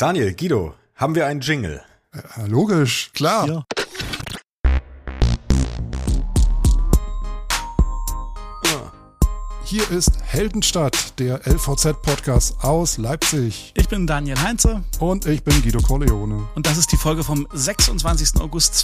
Daniel, Guido, haben wir einen Jingle? Logisch, klar. Ja. Hier ist Heldenstadt, der LVZ-Podcast aus Leipzig. Ich bin Daniel Heinze. Und ich bin Guido Corleone. Und das ist die Folge vom 26. August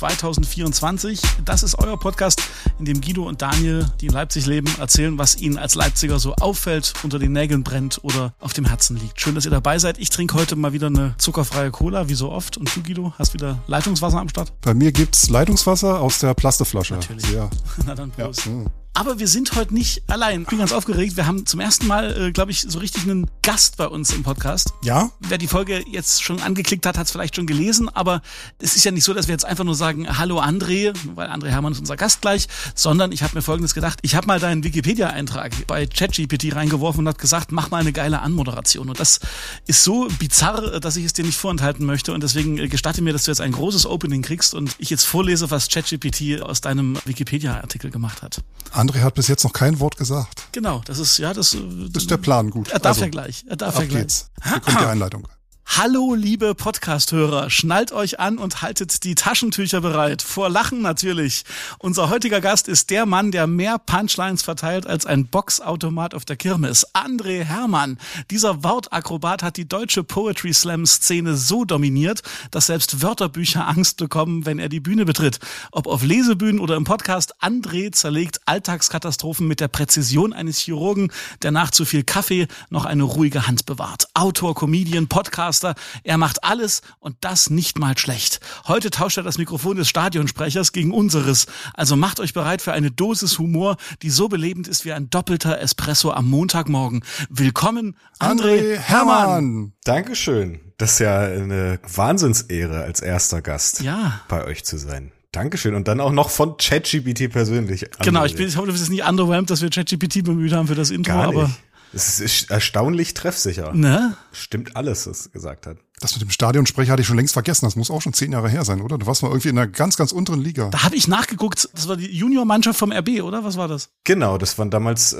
2024. Das ist euer Podcast, in dem Guido und Daniel, die in Leipzig leben, erzählen, was ihnen als Leipziger so auffällt, unter den Nägeln brennt oder auf dem Herzen liegt. Schön, dass ihr dabei seid. Ich trinke heute mal wieder eine zuckerfreie Cola, wie so oft. Und du, Guido, hast wieder Leitungswasser am Start? Bei mir gibt's Leitungswasser aus der Plasteflasche. Natürlich. Ja. Na dann Prost. Ja. Aber wir sind heute nicht allein. Ich bin ganz aufgeregt. Wir haben zum ersten Mal, glaube ich, so richtig einen Gast bei uns im Podcast. Ja? Wer die Folge jetzt schon angeklickt hat, hat es vielleicht schon gelesen. Aber es ist ja nicht so, dass wir jetzt einfach nur sagen, hallo André, weil André Hermann ist unser Gast gleich, sondern ich habe mir Folgendes gedacht. Ich habe mal deinen Wikipedia-Eintrag bei ChatGPT reingeworfen und habe gesagt, mach mal eine geile Anmoderation. Und das ist so bizarr, dass ich es dir nicht vorenthalten möchte. Und deswegen gestatte mir, dass du jetzt ein großes Opening kriegst und ich jetzt vorlese, was ChatGPT aus deinem Wikipedia-Artikel gemacht hat. André hat bis jetzt noch kein Wort gesagt. Genau, das ist, ja, das ist der Plan, gut. Er darf ja gleich. Er darf ja gleich. Geht's. Hier kommt die Einleitung. Hallo, liebe Podcast-Hörer, schnallt euch an und haltet die Taschentücher bereit. Vor Lachen natürlich. Unser heutiger Gast ist der Mann, der mehr Punchlines verteilt als ein Boxautomat auf der Kirmes. André Hermann. Dieser Wortakrobat hat die deutsche Poetry-Slam-Szene so dominiert, dass selbst Wörterbücher Angst bekommen, wenn er die Bühne betritt. Ob auf Lesebühnen oder im Podcast, André zerlegt Alltagskatastrophen mit der Präzision eines Chirurgen, der nach zu viel Kaffee noch eine ruhige Hand bewahrt. Autor, Comedian, Podcaster, er macht alles und das nicht mal schlecht. Heute tauscht er das Mikrofon des Stadionsprechers gegen unseres. Also macht euch bereit für eine Dosis Humor, die so belebend ist wie ein doppelter Espresso am Montagmorgen. Willkommen, André Hermann. Dankeschön. Das ist ja eine Wahnsinnsehre, als erster Gast bei euch zu sein. Dankeschön. Und dann auch noch von ChatGPT persönlich. Genau, ich hoffe, du bist jetzt nicht underwhelmed, dass wir ChatGPT bemüht haben für das Intro. Gar nicht. Aber es ist erstaunlich treffsicher. Ne? Stimmt alles, was er gesagt hat. Das mit dem Stadionsprecher hatte ich schon längst vergessen. Das muss auch schon 10 Jahre her sein, oder? Du warst mal irgendwie in einer ganz, ganz unteren Liga. Da habe ich nachgeguckt. Das war die Juniormannschaft vom RB, oder? Was war das? Genau, das waren damals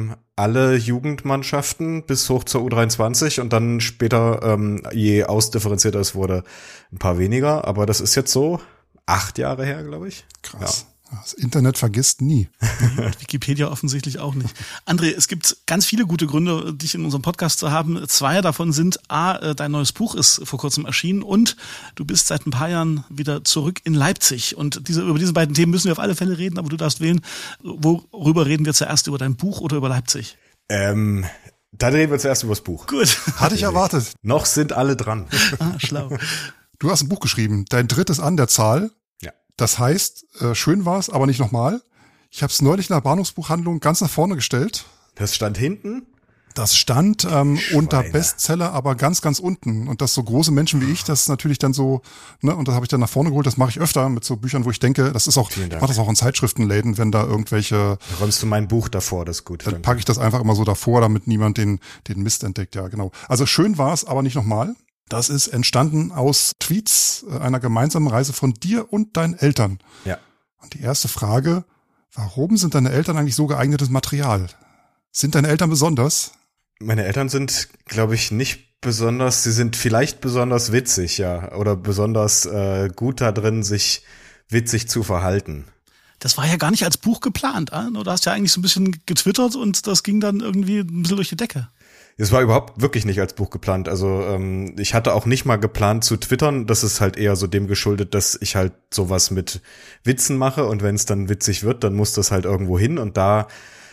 alle Jugendmannschaften bis hoch zur U23 und dann später, je ausdifferenzierter es wurde, ein paar weniger. Aber das ist jetzt so 8 Jahre her, glaube ich. Krass. Ja. Das Internet vergisst nie. Und Wikipedia offensichtlich auch nicht. André, es gibt ganz viele gute Gründe, dich in unserem Podcast zu haben. 2 davon sind dein neues Buch ist vor kurzem erschienen und du bist seit ein paar Jahren wieder zurück in Leipzig. Und über diese beiden Themen müssen wir auf alle Fälle reden, aber du darfst wählen, worüber reden wir zuerst, über dein Buch oder über Leipzig? Dann reden wir zuerst über das Buch. Gut. Hatte ich erwartet. Noch sind alle dran. Schlau. Du hast ein Buch geschrieben, dein drittes an der Zahl. Das heißt, schön war's, aber nicht nochmal. Ich habe es neulich in der Bahnhofsbuchhandlung ganz nach vorne gestellt. Das stand hinten? Das stand unter Bestseller, aber ganz, ganz unten. Und das so große Menschen wie ich, das ist natürlich dann so, ne, und das habe ich dann nach vorne geholt. Das mache ich öfter mit so Büchern, wo ich denke, das ist auch, ich mache das auch in Zeitschriftenläden, wenn da irgendwelche. Da räumst du mein Buch davor, das ist gut. Dann packe ich das einfach immer so davor, damit niemand den Mist entdeckt. Ja, genau. Also schön war's, aber nicht nochmal. Das ist entstanden aus Tweets einer gemeinsamen Reise von dir und deinen Eltern. Ja. Und die erste Frage, warum sind deine Eltern eigentlich so geeignetes Material? Sind deine Eltern besonders? Meine Eltern sind, glaube ich, nicht besonders, sie sind vielleicht besonders witzig, ja, oder besonders gut da drin, sich witzig zu verhalten. Das war ja gar nicht als Buch geplant, du hast ja eigentlich so ein bisschen getwittert und das ging dann irgendwie ein bisschen durch die Decke. Es war überhaupt wirklich nicht als Buch geplant. Also ich hatte auch nicht mal geplant zu twittern. Das ist halt eher so dem geschuldet, dass ich halt sowas mit Witzen mache und wenn es dann witzig wird, dann muss das halt irgendwo hin. Und da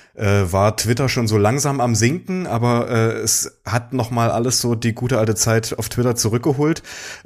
war Twitter schon so langsam am Sinken, aber es hat nochmal alles so die gute alte Zeit auf Twitter zurückgeholt.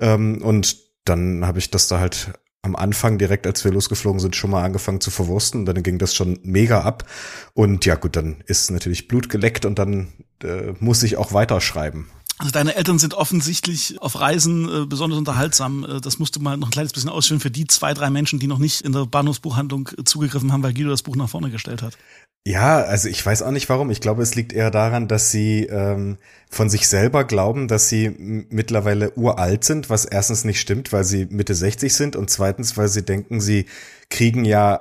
Und dann habe ich das da halt am Anfang, direkt als wir losgeflogen sind, schon mal angefangen zu verwursten. Dann ging das schon mega ab. Und ja gut, dann ist natürlich Blut geleckt und dann muss ich auch weiterschreiben. Also deine Eltern sind offensichtlich auf Reisen besonders unterhaltsam. Das musst du mal noch ein kleines bisschen ausführen für die 2, 3 Menschen, die noch nicht in der Bahnhofsbuchhandlung zugegriffen haben, weil Guido das Buch nach vorne gestellt hat. Ja, also ich weiß auch nicht warum. Ich glaube, es liegt eher daran, dass sie von sich selber glauben, dass sie mittlerweile uralt sind, was erstens nicht stimmt, weil sie Mitte 60 sind und zweitens, weil sie denken, sie kriegen ja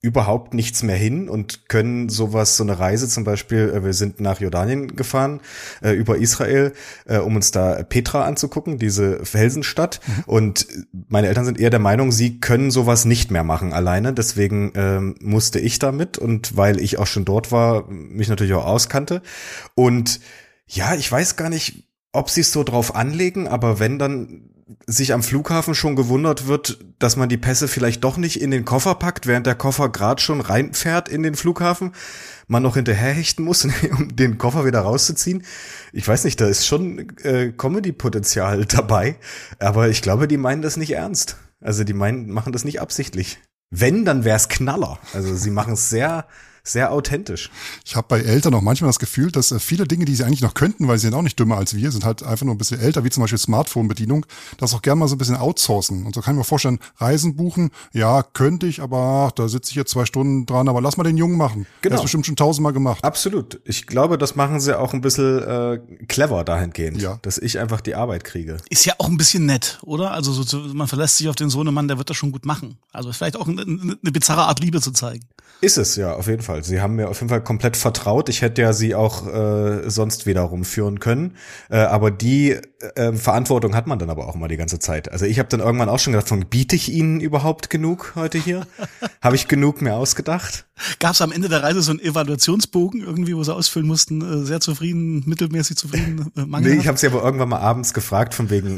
überhaupt nichts mehr hin und können so eine Reise zum Beispiel, wir sind nach Jordanien gefahren, über Israel, um uns da Petra anzugucken, diese Felsenstadt. Und meine Eltern sind eher der Meinung, sie können sowas nicht mehr machen alleine. Deswegen musste ich da mit, und weil ich auch schon dort war, mich natürlich auch auskannte. Und ja, ich weiß gar nicht, ob sie es so drauf anlegen, aber wenn dann sich am Flughafen schon gewundert wird, dass man die Pässe vielleicht doch nicht in den Koffer packt, während der Koffer gerade schon reinfährt in den Flughafen, man noch hinterherhechten muss, um den Koffer wieder rauszuziehen. Ich weiß nicht, da ist schon Comedy-Potenzial dabei, aber ich glaube, die meinen das nicht ernst. Also die machen das nicht absichtlich. Wenn, dann wär's Knaller. Also sie machen es sehr, sehr authentisch. Ich habe bei Eltern auch manchmal das Gefühl, dass viele Dinge, die sie eigentlich noch könnten, weil sie sind auch nicht dümmer als wir, sind halt einfach nur ein bisschen älter, wie zum Beispiel Smartphone-Bedienung, das auch gerne mal so ein bisschen outsourcen. Und so kann ich mir vorstellen, Reisen buchen, ja, könnte ich, aber da sitze ich jetzt 2 Stunden dran, aber lass mal den Jungen machen. Genau. Der ist bestimmt schon 1000-mal gemacht. Absolut. Ich glaube, das machen sie auch ein bisschen clever dahingehend, ja, dass ich einfach die Arbeit kriege. Ist ja auch ein bisschen nett, oder? Also man verlässt sich auf den Sohnemann, der wird das schon gut machen. Also vielleicht auch eine bizarre Art, Liebe zu zeigen. Ist es, ja, auf jeden Fall. Sie haben mir auf jeden Fall komplett vertraut. Ich hätte ja sie auch sonst wieder rumführen können. Aber die Verantwortung hat man dann aber auch mal die ganze Zeit. Also ich habe dann irgendwann auch schon gedacht, biete ich Ihnen überhaupt genug heute hier? Habe ich genug mir ausgedacht? Gab es am Ende der Reise so einen Evaluationsbogen irgendwie, wo sie ausfüllen mussten, sehr zufrieden, mittelmäßig zufrieden, mangelhaft? Nee, ich habe sie aber irgendwann mal abends gefragt von wegen,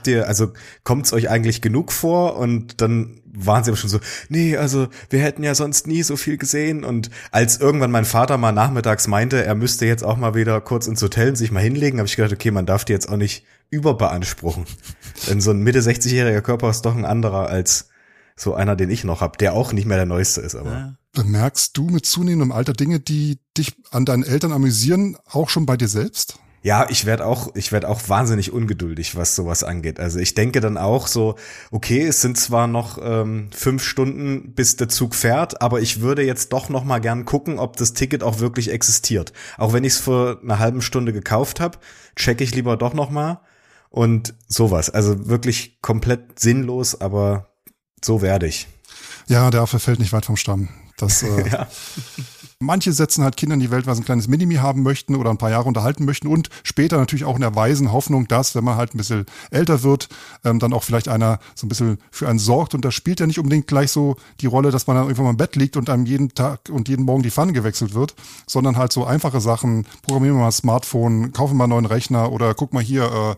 kommt's euch eigentlich genug vor? Und dann waren sie aber schon so, nee, also wir hätten ja sonst nie so viel gesehen. Und als irgendwann mein Vater mal nachmittags meinte, er müsste jetzt auch mal wieder kurz ins Hotel und sich mal hinlegen, habe ich gedacht, okay, man darf die jetzt auch nicht überbeanspruchen. Denn so ein Mitte 60-jähriger Körper ist doch ein anderer als so einer, den ich noch habe, der auch nicht mehr der Neueste ist. Aber ja. Bemerkst du mit zunehmendem Alter Dinge, die dich an deinen Eltern amüsieren, auch schon bei dir selbst? Ja, ich werd auch wahnsinnig ungeduldig, was sowas angeht. Also ich denke dann auch so, okay, es sind zwar noch 5 Stunden, bis der Zug fährt, aber ich würde jetzt doch noch mal gern gucken, ob das Ticket auch wirklich existiert. Auch wenn ich es vor einer halben Stunde gekauft habe, checke ich lieber doch noch mal und sowas. Also wirklich komplett sinnlos, aber so werde ich. Ja, der Affe fällt nicht weit vom Stamm. Das, ja. Manche setzen halt Kinder in die Welt, weil sie ein kleines Minimi haben möchten oder ein paar Jahre unterhalten möchten und später natürlich auch in der weisen Hoffnung, dass, wenn man halt ein bisschen älter wird, dann auch vielleicht einer so ein bisschen für einen sorgt. Und das spielt ja nicht unbedingt gleich so die Rolle, dass man dann irgendwann mal im Bett liegt und einem jeden Tag und jeden Morgen die Pfanne gewechselt wird, sondern halt so einfache Sachen, programmieren wir mal ein Smartphone, kaufen wir mal einen neuen Rechner oder guck mal hier,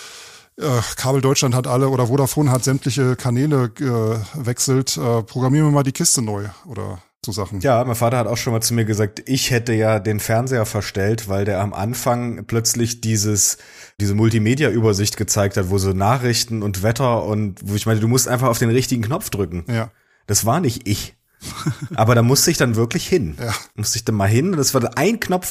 Kabel Deutschland hat alle oder Vodafone hat sämtliche Kanäle gewechselt, programmieren wir mal die Kiste neu oder so Sachen. Ja, mein Vater hat auch schon mal zu mir gesagt, ich hätte ja den Fernseher verstellt, weil der am Anfang plötzlich diese Multimedia-Übersicht gezeigt hat, wo so Nachrichten und Wetter und wo ich meinte, du musst einfach auf den richtigen Knopf drücken. Ja. Das war nicht ich. Aber da musste ich dann wirklich hin. Ja. Musste ich dann mal hin und das war ein Knopf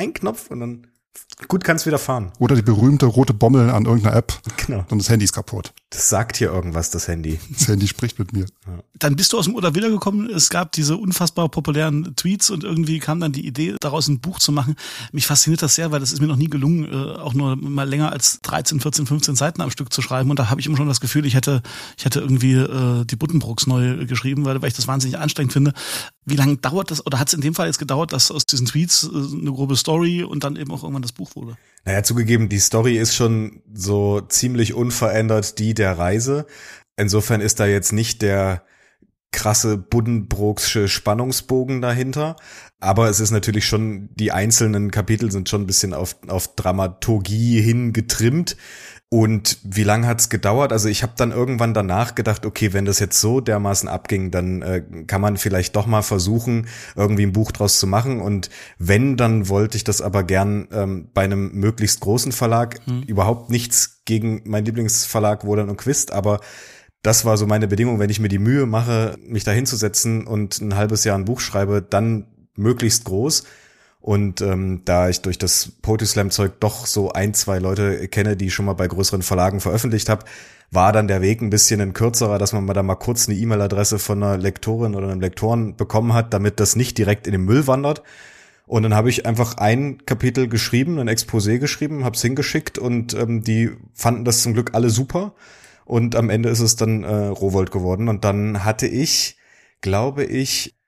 und dann gut kann's wieder fahren. Oder die berühmte rote Bommel an irgendeiner App. Genau. Und das Handy ist kaputt. Das sagt hier irgendwas, das Handy. Das Handy spricht mit mir. Ja. Dann bist du aus dem Oder wiedergekommen. Es gab diese unfassbar populären Tweets und irgendwie kam dann die Idee, daraus ein Buch zu machen. Mich fasziniert das sehr, weil das ist mir noch nie gelungen, auch nur mal länger als 13, 14, 15 Seiten am Stück zu schreiben. Und da habe ich immer schon das Gefühl, ich hätte irgendwie die Buddenbrooks neu geschrieben, weil ich das wahnsinnig anstrengend finde. Wie lange dauert das, oder hat es in dem Fall jetzt gedauert, dass aus diesen Tweets eine grobe Story und dann eben auch irgendwann das Buch wurde? Naja, zugegeben, die Story ist schon so ziemlich unverändert die der Reise. Insofern ist da jetzt nicht der krasse Buddenbrooksche Spannungsbogen dahinter. Aber es ist natürlich schon, die einzelnen Kapitel sind schon ein bisschen auf Dramaturgie hingetrimmt. Und wie lange hat's gedauert? Also ich habe dann irgendwann danach gedacht, okay, wenn das jetzt so dermaßen abging, dann kann man vielleicht doch mal versuchen, irgendwie ein Buch draus zu machen. Und wenn, dann wollte ich das aber gern bei einem möglichst großen Verlag. Überhaupt nichts gegen meinen Lieblingsverlag Wohlan und Quist, aber das war so meine Bedingung, wenn ich mir die Mühe mache, mich da hinzusetzen und ein halbes Jahr ein Buch schreibe, dann möglichst groß. Und da ich durch das Poetry Slam Zeug doch so 1-2 Leute kenne, die ich schon mal bei größeren Verlagen veröffentlicht habe, war dann der Weg ein bisschen ein kürzerer, dass man da mal kurz eine E-Mail-Adresse von einer Lektorin oder einem Lektoren bekommen hat, damit das nicht direkt in den Müll wandert. Und dann habe ich einfach ein Kapitel geschrieben, ein Exposé geschrieben, habe es hingeschickt und die fanden das zum Glück alle super. Und am Ende ist es dann Rowohlt geworden. Und dann hatte ich, glaube ich,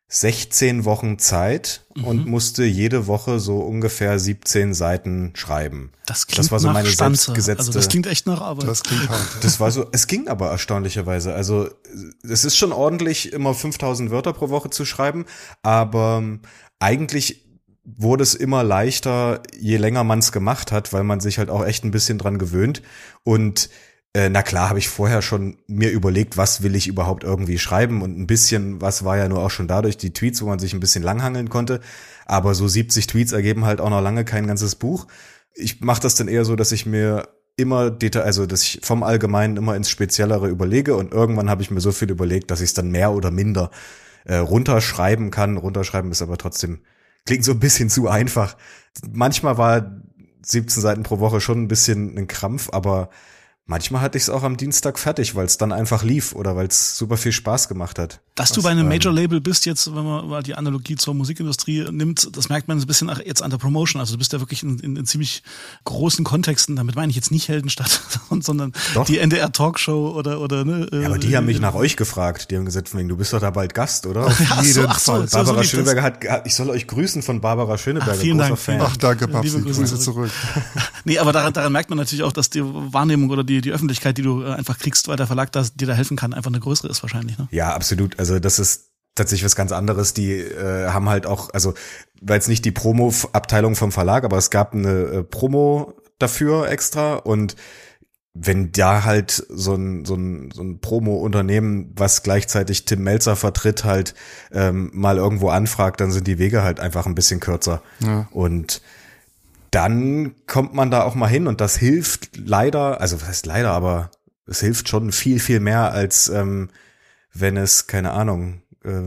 16 Wochen Zeit und musste jede Woche so ungefähr 17 Seiten schreiben. Das war so nach meine Stanze. selbstgesetzte. Also das klingt echt nach Arbeit. Das klingt hart. Das war so, es ging aber erstaunlicherweise. Also es ist schon ordentlich, immer 5000 Wörter pro Woche zu schreiben, aber eigentlich wurde es immer leichter, je länger man es gemacht hat, weil man sich halt auch echt ein bisschen dran gewöhnt. Und na klar, habe ich vorher schon mir überlegt, was will ich überhaupt irgendwie schreiben, und ein bisschen was war ja nur auch schon dadurch die Tweets, wo man sich ein bisschen langhangeln konnte, aber so 70 Tweets ergeben halt auch noch lange kein ganzes Buch. Ich mache das dann eher so, dass ich mir immer dass ich vom Allgemeinen immer ins Speziellere überlege, und irgendwann habe ich mir so viel überlegt, dass ich es dann mehr oder minder runterschreiben kann. Runterschreiben ist aber trotzdem, klingt so ein bisschen zu einfach. Manchmal war 17 Seiten pro Woche schon ein bisschen ein Krampf, aber manchmal hatte ich es auch am Dienstag fertig, weil es dann einfach lief oder weil es super viel Spaß gemacht hat. Dass du bei einem Major-Label bist jetzt, wenn man mal die Analogie zur Musikindustrie nimmt, das merkt man ein bisschen jetzt an der Promotion. Also du bist ja wirklich in ziemlich großen Kontexten. Damit meine ich jetzt nicht Heldenstadt, sondern Doch. Die NDR-Talkshow oder ne. Ja, aber die haben mich nach euch gefragt. Die haben gesagt, du bist doch da bald Gast, oder? Auf jeden Fall. Barbara Schöneberger hat, ich soll euch grüßen von Barbara Schöneberger. Vielen großer Dank. Fan. Ach, danke, Papsi. Liebe Grüße zurück. Nee, aber daran merkt man natürlich auch, dass die Wahrnehmung oder die Öffentlichkeit, die du einfach kriegst, weil der Verlag dir da helfen kann, einfach eine größere ist wahrscheinlich. Ne? Ja, absolut. Also das ist tatsächlich was ganz anderes. Die haben halt auch, also war jetzt nicht die Promo-Abteilung vom Verlag, aber es gab eine Promo dafür extra, und wenn da halt so ein Promo-Unternehmen, was gleichzeitig Tim Melzer vertritt, halt mal irgendwo anfragt, dann sind die Wege halt einfach ein bisschen kürzer. Ja. Und dann kommt man da auch mal hin, und das hilft leider, also was heißt leider, aber es hilft schon viel, viel mehr, als wenn es, keine Ahnung,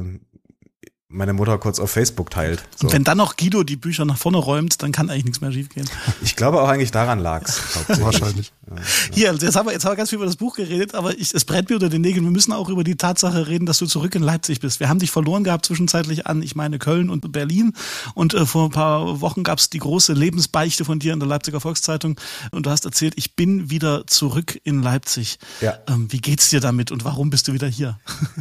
meine Mutter kurz auf Facebook teilt. So. Und wenn dann noch Guido die Bücher nach vorne räumt, dann kann eigentlich nichts mehr schiefgehen. Ich glaube auch eigentlich daran lag's. Wahrscheinlich. Hier, jetzt haben wir ganz viel über das Buch geredet, aber es brennt mir unter den Nägeln. Wir müssen auch über die Tatsache reden, dass du zurück in Leipzig bist. Wir haben dich verloren gehabt zwischenzeitlich an, ich meine, Köln und Berlin. Und vor ein paar Wochen gab's die große Lebensbeichte von dir in der Leipziger Volkszeitung. Und du hast erzählt, ich bin wieder zurück in Leipzig. Ja. Wie geht's dir damit und warum bist du wieder hier?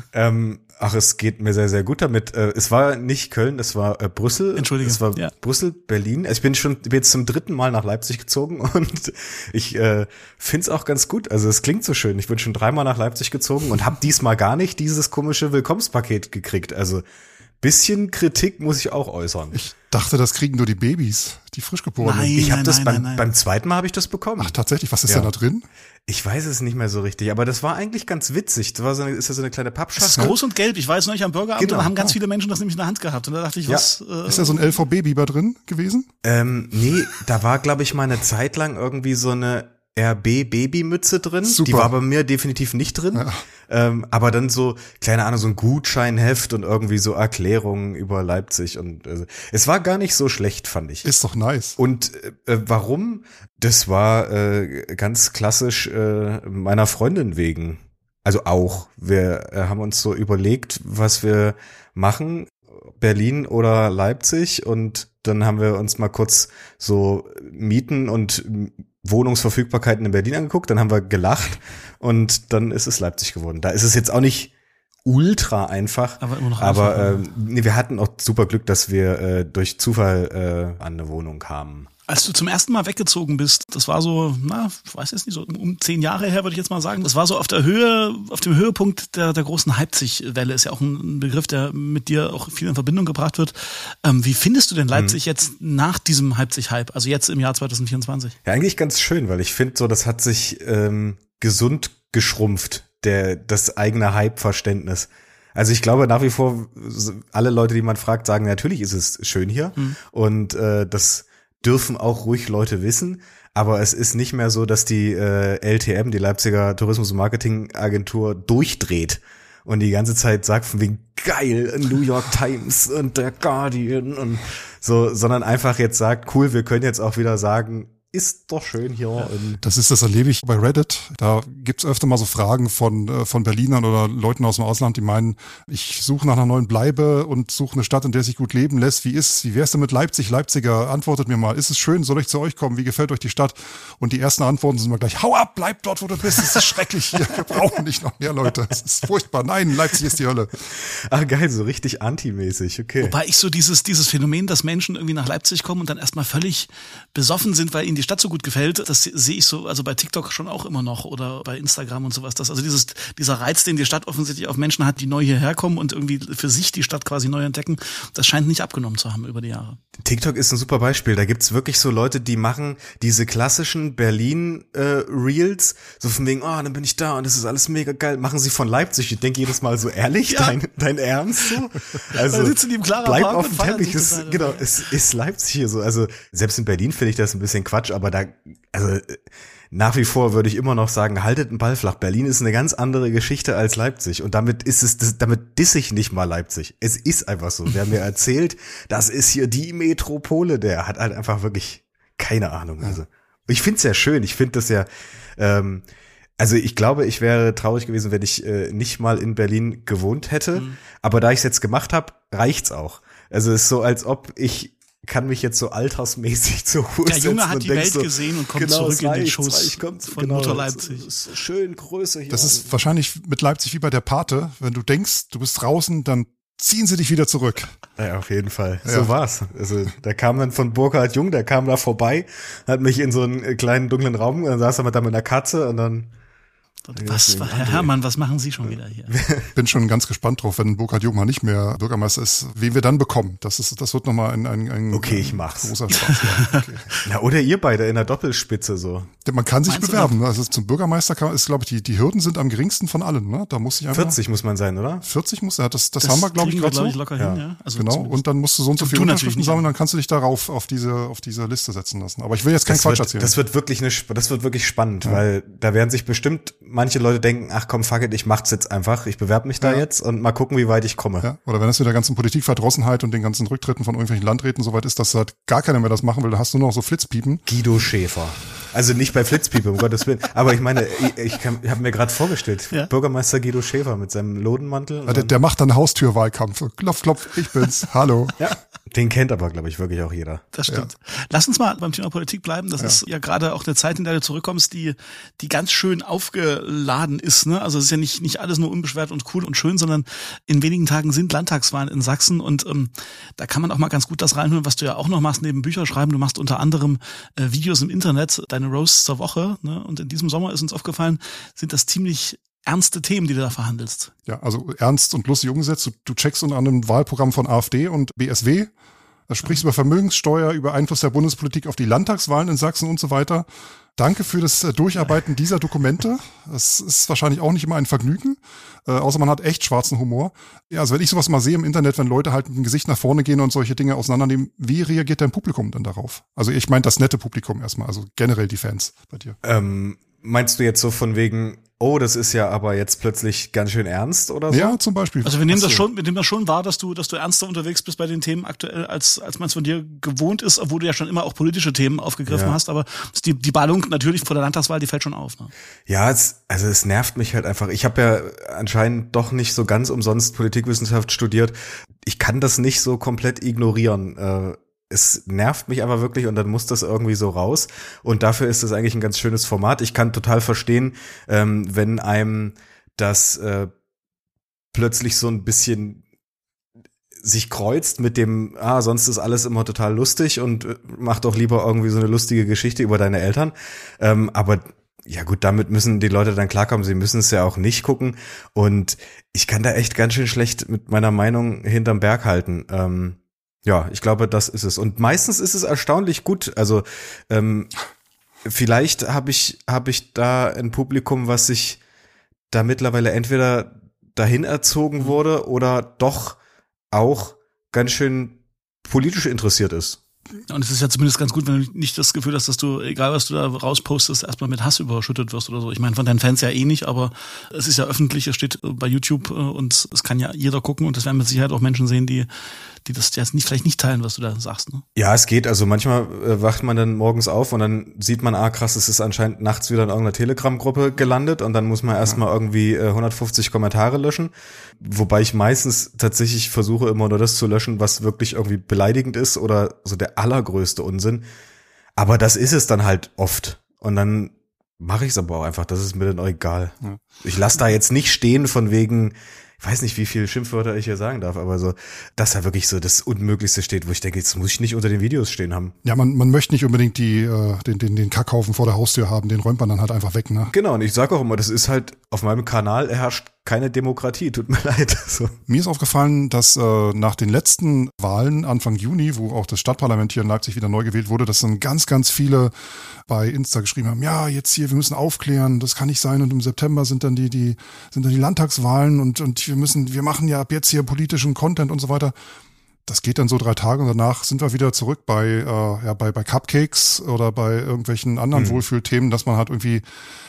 Es geht mir sehr, sehr gut damit. Es war nicht Köln, es war Brüssel. Entschuldige. Es war Brüssel, Berlin. Ich bin jetzt zum 3. Mal nach Leipzig gezogen, und ich find's auch ganz gut. Also es klingt so schön. Ich bin schon 3 Mal nach Leipzig gezogen und habe diesmal gar nicht dieses komische Willkommenspaket gekriegt. Also bisschen Kritik muss ich auch äußern. Ich dachte, das kriegen nur die Babys, die Frischgeborenen. Nein, ich habe das beim 2. Mal habe ich das bekommen. Ach, tatsächlich? Was ist denn da drin? Ich weiß es nicht mehr so richtig, aber das war eigentlich ganz witzig. Das war ist ja so eine kleine Pappschachtel. Das ist groß und gelb. Ich weiß noch nicht, am Burgeramt, da haben ganz viele Menschen das nämlich in der Hand gehabt. Und da dachte ich, was... Ist da so ein LVB-Biber drin gewesen? Nee, da war, glaube ich, mal eine Zeit lang irgendwie so eine RB-Babymütze drin. Super. Die war bei mir definitiv nicht drin. Ja. Aber dann so, keine Ahnung, so ein Gutscheinheft und irgendwie so Erklärungen über Leipzig. Und es war gar nicht so schlecht, fand ich. Ist doch nice. Und warum? Das war ganz klassisch meiner Freundin wegen. Also auch. Wir haben uns so überlegt, was wir machen, Berlin oder Leipzig. Und dann haben wir uns mal kurz so Mieten und Wohnungsverfügbarkeiten in Berlin angeguckt, dann haben wir gelacht, und dann ist es Leipzig geworden. Da ist es jetzt auch nicht ultra einfach, aber immer noch einfach. Wir hatten auch super Glück, dass wir durch Zufall an eine Wohnung kamen. Als du zum ersten Mal weggezogen bist, das war so, ich weiß jetzt nicht, so um 10 Jahre her, würde ich jetzt mal sagen. Das war so auf dem Höhepunkt der großen Leipzig-Welle. Ist ja auch ein Begriff, der mit dir auch viel in Verbindung gebracht wird. Wie findest du denn Leipzig jetzt nach diesem Leipzig-Hype, also jetzt im Jahr 2024? Ja, eigentlich ganz schön, weil ich finde so, das hat sich gesund geschrumpft, das eigene Hype-Verständnis. Also ich glaube nach wie vor, alle Leute, die man fragt, sagen, natürlich ist es schön hier. Und das dürfen auch ruhig Leute wissen, aber es ist nicht mehr so, dass die LTM, die Leipziger Tourismus- und Marketing-Agentur, durchdreht und die ganze Zeit sagt von wegen geil, New York Times und der Guardian und so, sondern einfach jetzt sagt, cool, wir können jetzt auch wieder sagen, ist doch schön hier. Das erlebe ich bei Reddit. Da gibt's öfter mal so Fragen von Berlinern oder Leuten aus dem Ausland, die meinen, ich suche nach einer neuen Bleibe und suche eine Stadt, in der sich gut leben lässt. Wie wär's denn mit Leipzig? Leipziger, antwortet mir mal. Ist es schön? Soll ich zu euch kommen? Wie gefällt euch die Stadt? Und die ersten Antworten sind immer gleich, hau ab, bleib dort, wo du bist. Es ist schrecklich hier. Wir brauchen nicht noch mehr Leute. Es ist furchtbar. Nein, Leipzig ist die Hölle. Ah, geil, so richtig antimäßig, okay. Wobei ich so dieses Phänomen, dass Menschen irgendwie nach Leipzig kommen und dann erstmal völlig besoffen sind, weil ihnen die Stadt so gut gefällt, das sehe ich so, also bei TikTok schon auch immer noch oder bei Instagram und sowas. Also dieser Reiz, den die Stadt offensichtlich auf Menschen hat, die neu hierher kommen und irgendwie für sich die Stadt quasi neu entdecken, das scheint nicht abgenommen zu haben über die Jahre. TikTok ist ein super Beispiel. Da gibt's wirklich so Leute, die machen diese klassischen Berlin-Reels, so von wegen, dann bin ich da und das ist alles mega geil. Machen sie von Leipzig. Ich denke jedes Mal so, ehrlich? Ja. Dein Ernst so? Also, da sitzen die im klaren bleib Park auf dem Teppich. Es ist Leipzig hier so. Also selbst in Berlin finde ich das ein bisschen Quatsch, aber nach wie vor würde ich immer noch sagen, haltet den Ball flach. Berlin ist eine ganz andere Geschichte als Leipzig. Und damit disse ich nicht mal Leipzig. Es ist einfach so. Wer mir erzählt, das ist hier die Metropole, der hat halt einfach wirklich keine Ahnung. Also, ich find's ja schön. Ich finde das ja, also ich glaube, ich wäre traurig gewesen, wenn ich nicht mal in Berlin gewohnt hätte. Aber da ich es jetzt gemacht habe, reicht's auch. Also es ist so, als ob ich kann mich jetzt so altersmäßig zur Ruhe setzen. Der Junge hat und die Welt so, gesehen und kommt zurück in den Schoß von Mutter Leipzig. So schön Größe hier. Das ist wahrscheinlich mit Leipzig wie bei der Pate. Wenn du denkst, du bist draußen, dann ziehen sie dich wieder zurück. Ja, auf jeden Fall. Ja. So war's. Also da kam dann von Burkhard Jung, der kam da vorbei, hat mich in so einen kleinen dunklen Raum, dann saß er da mit einer Katze und dann Herr Herrmann, was machen Sie schon wieder hier? Bin schon ganz gespannt drauf, wenn Burkhard Jung mal nicht mehr Bürgermeister ist, wen wir dann bekommen. Das wird nochmal ein okay, ich mach's. Großer Spaß. Ja, okay. Na, oder ihr beide in der Doppelspitze so. Man kann sich bewerben. Also zum Bürgermeister ist, glaube ich, die Hürden sind am geringsten von allen. Ne? Da muss ich einfach 40 muss man sein, oder? 40 muss er. Das haben wir, glaube ich, gerade so. Locker hin, ja. Also genau. Und dann musst du so und so viele Unterschriften sammeln, dann kannst du dich darauf auf diese Liste setzen lassen. Aber ich will jetzt keinen Quatsch erzählen. Das wird wirklich spannend, weil da werden sich bestimmt manche Leute denken, ach komm, fuck it, ich mach's jetzt einfach. Ich bewerbe mich da jetzt und mal gucken, wie weit ich komme. Ja, oder wenn es mit der ganzen Politikverdrossenheit und den ganzen Rücktritten von irgendwelchen Landräten soweit ist, dass halt gar keiner mehr das machen will, da hast du nur noch so Flitzpiepen. Guido Schäfer. Also nicht bei Flitzpiepen, um Gottes Willen. Aber ich meine, ich habe mir gerade vorgestellt, Bürgermeister Guido Schäfer mit seinem Lodenmantel. Ja, der macht dann Haustürwahlkampf. Klopf, klopf, ich bin's. Hallo. Ja. Den kennt aber, glaube ich, wirklich auch jeder. Das stimmt. Ja. Lass uns mal beim Thema Politik bleiben. Das ist ja gerade auch eine Zeit, in der du zurückkommst, die ganz schön aufgeladen ist. Ne? Also es ist ja nicht alles nur unbeschwert und cool und schön, sondern in wenigen Tagen sind Landtagswahlen in Sachsen und da kann man auch mal ganz gut das reinhören, was du ja auch noch machst neben Bücher schreiben. Du machst unter anderem Videos im Internet, deine Roasts zur Woche. Ne? Und in diesem Sommer ist uns aufgefallen, sind das ziemlich ernste Themen, die du da verhandelst. Ja, also ernst und lustig umgesetzt. Du checkst unter anderem Wahlprogramm von AfD und BSW. Da sprichst du über Vermögenssteuer, über Einfluss der Bundespolitik auf die Landtagswahlen in Sachsen und so weiter. Danke für das Durcharbeiten dieser Dokumente. Das ist wahrscheinlich auch nicht immer ein Vergnügen, außer man hat echt schwarzen Humor. Ja, also wenn ich sowas mal sehe im Internet, wenn Leute halt mit dem Gesicht nach vorne gehen und solche Dinge auseinandernehmen, wie reagiert dein Publikum dann darauf? Also ich meine das nette Publikum erstmal, also generell die Fans bei dir. Meinst du jetzt so von wegen, oh, das ist ja aber jetzt plötzlich ganz schön ernst oder so? Ja, zum Beispiel. Also wir nehmen das schon wahr, dass du ernster unterwegs bist bei den Themen aktuell, als man es von dir gewohnt ist, obwohl du ja schon immer auch politische Themen aufgegriffen hast, aber die Ballung natürlich vor der Landtagswahl, die fällt schon auf. Ne? Ja, es nervt mich halt einfach. Ich habe ja anscheinend doch nicht so ganz umsonst Politikwissenschaft studiert. Ich kann das nicht so komplett ignorieren. Es nervt mich aber wirklich und dann muss das irgendwie so raus und dafür ist es eigentlich ein ganz schönes Format. Ich kann total verstehen, wenn einem das plötzlich so ein bisschen sich kreuzt mit dem, sonst ist alles immer total lustig und mach doch lieber irgendwie so eine lustige Geschichte über deine Eltern. Aber ja gut, damit müssen die Leute dann klarkommen, sie müssen es ja auch nicht gucken und ich kann da echt ganz schön schlecht mit meiner Meinung hinterm Berg halten. Ja, ich glaube, das ist es. Und meistens ist es erstaunlich gut. Also vielleicht habe ich da ein Publikum, was sich da mittlerweile entweder dahin erzogen wurde oder doch auch ganz schön politisch interessiert ist. Und es ist ja zumindest ganz gut, wenn du nicht das Gefühl hast, dass du, egal was du da rauspostest, erstmal mit Hass überschüttet wirst oder so. Ich meine, von deinen Fans ja eh nicht, aber es ist ja öffentlich, es steht bei YouTube und es kann ja jeder gucken und es werden mit Sicherheit auch Menschen sehen, die das jetzt vielleicht nicht teilen, was du da sagst. Ne? Ja, es geht. Also manchmal wacht man dann morgens auf und dann sieht man, krass, es ist anscheinend nachts wieder in irgendeiner Telegram-Gruppe gelandet und dann muss man erstmal irgendwie 150 Kommentare löschen. Wobei ich meistens tatsächlich versuche, immer nur das zu löschen, was wirklich irgendwie beleidigend ist oder so der allergrößte Unsinn. Aber das ist es dann halt oft. Und dann mache ich es aber auch einfach. Das ist mir dann auch egal. Ja. Ich lasse da jetzt nicht stehen von wegen, ich weiß nicht, wie viele Schimpfwörter ich hier sagen darf, aber so, dass da wirklich so das Unmöglichste steht, wo ich denke, jetzt muss ich nicht unter den Videos stehen haben. Ja, man möchte nicht unbedingt den Kackhaufen vor der Haustür haben, den räumt man dann halt einfach weg, ne? Genau, und ich sage auch immer, das ist halt, auf meinem Kanal herrscht keine Demokratie, tut mir leid. So. Mir ist aufgefallen, dass nach den letzten Wahlen Anfang Juni, wo auch das Stadtparlament hier in Leipzig wieder neu gewählt wurde, dass dann ganz, ganz viele bei Insta geschrieben haben, ja, jetzt hier, wir müssen aufklären, das kann nicht sein und im September sind dann die Landtagswahlen und wir machen ja ab jetzt hier politischen Content und so weiter. Das geht dann so 3 Tage und danach sind wir wieder zurück bei Cupcakes oder bei irgendwelchen anderen Wohlfühlthemen, dass man halt irgendwie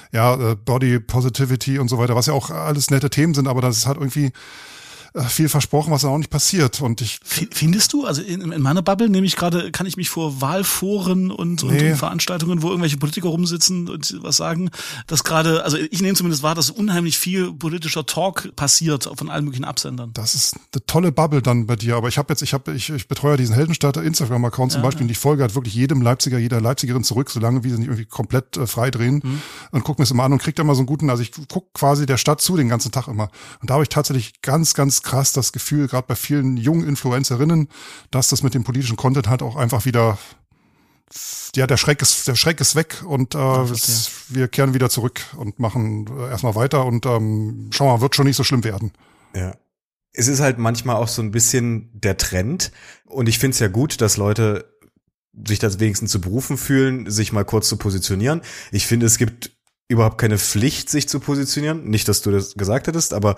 Body Positivity und so weiter, was ja auch alles nette Themen sind, aber das ist halt irgendwie viel versprochen, was dann auch nicht passiert. Und findest du, also in meiner Bubble kann ich mich vor Wahlforen und Veranstaltungen, wo irgendwelche Politiker rumsitzen und was sagen, dass gerade, also ich nehme zumindest wahr, dass unheimlich viel politischer Talk passiert von allen möglichen Absendern. Das ist eine tolle Bubble dann bei dir, aber ich betreue diesen Heldenstadter Instagram-Account zum Beispiel und ich folge halt wirklich jedem Leipziger, jeder Leipzigerin zurück, solange wie sie nicht irgendwie komplett frei drehen und gucke mir das immer an und kriege dann mal so einen guten, also ich gucke quasi der Stadt zu den ganzen Tag immer. Und da habe ich tatsächlich ganz, ganz krass das Gefühl, gerade bei vielen jungen Influencerinnen, dass das mit dem politischen Content halt auch einfach wieder, ja, der Schreck ist weg und wir kehren wieder zurück und machen erstmal weiter und schauen wir mal, wird schon nicht so schlimm werden. Ja. Es ist halt manchmal auch so ein bisschen der Trend und ich finde es ja gut, dass Leute sich das wenigstens zu berufen fühlen, sich mal kurz zu positionieren. Ich finde, es gibt überhaupt keine Pflicht, sich zu positionieren. Nicht, dass du das gesagt hättest, aber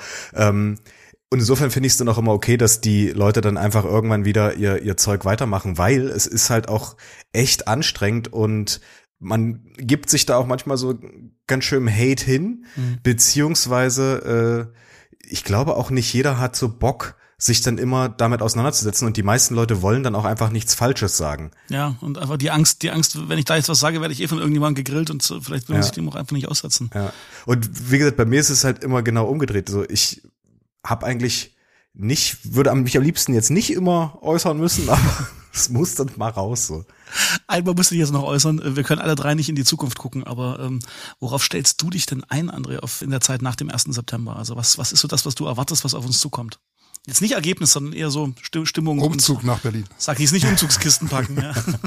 und insofern finde ich es dann auch immer okay, dass die Leute dann einfach irgendwann wieder ihr Zeug weitermachen, weil es ist halt auch echt anstrengend und man gibt sich da auch manchmal so ganz schön Hate hin, beziehungsweise ich glaube auch nicht jeder hat so Bock, sich dann immer damit auseinanderzusetzen und die meisten Leute wollen dann auch einfach nichts Falsches sagen. Ja, und einfach die Angst, wenn ich da jetzt was sage, werde ich von irgendjemandem gegrillt und so, vielleicht will man sich dem auch einfach nicht aussetzen. Ja. Und wie gesagt, bei mir ist es halt immer genau umgedreht. So, ich würde mich am liebsten jetzt nicht immer äußern müssen, aber es muss dann mal raus so. Einmal musst du dich jetzt noch äußern, wir können alle 3 nicht in die Zukunft gucken, aber worauf stellst du dich denn ein, André, in der Zeit nach dem 1. September? Also was ist so das, was du erwartest, was auf uns zukommt? Jetzt nicht Ergebnis, sondern eher so Stimmung. Umzug nach Berlin. Sag ich es nicht, Umzugskisten packen.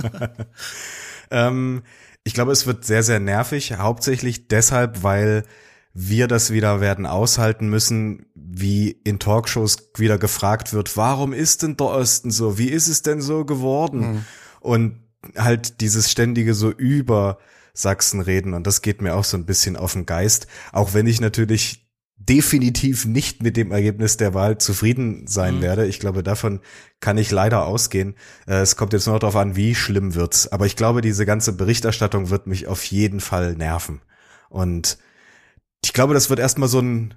Ja. Ich glaube, es wird sehr, sehr nervig, hauptsächlich deshalb, weil wir das wieder werden aushalten müssen, wie in Talkshows wieder gefragt wird, warum ist denn der Osten so? Wie ist es denn so geworden? Und halt dieses ständige so über Sachsen reden und das geht mir auch so ein bisschen auf den Geist, auch wenn ich natürlich definitiv nicht mit dem Ergebnis der Wahl zufrieden sein werde. Ich glaube, davon kann ich leider ausgehen. Es kommt jetzt nur darauf an, wie schlimm wird's. Aber ich glaube, diese ganze Berichterstattung wird mich auf jeden Fall nerven. Und ich glaube, das wird erstmal so ein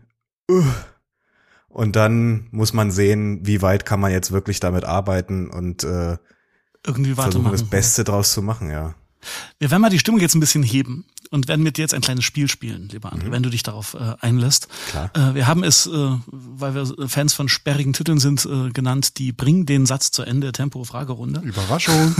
und dann muss man sehen, wie weit kann man jetzt wirklich damit arbeiten und irgendwie versuchen, das Beste draus zu machen, ja. Wir werden mal die Stimmung jetzt ein bisschen heben und werden mit dir jetzt ein kleines Spiel spielen, lieber André, wenn du dich darauf einlässt. Klar. Wir haben es, weil wir Fans von sperrigen Titeln sind, genannt, die Bring den Satz zu Ende, Tempo-Fragerunde. Überraschung.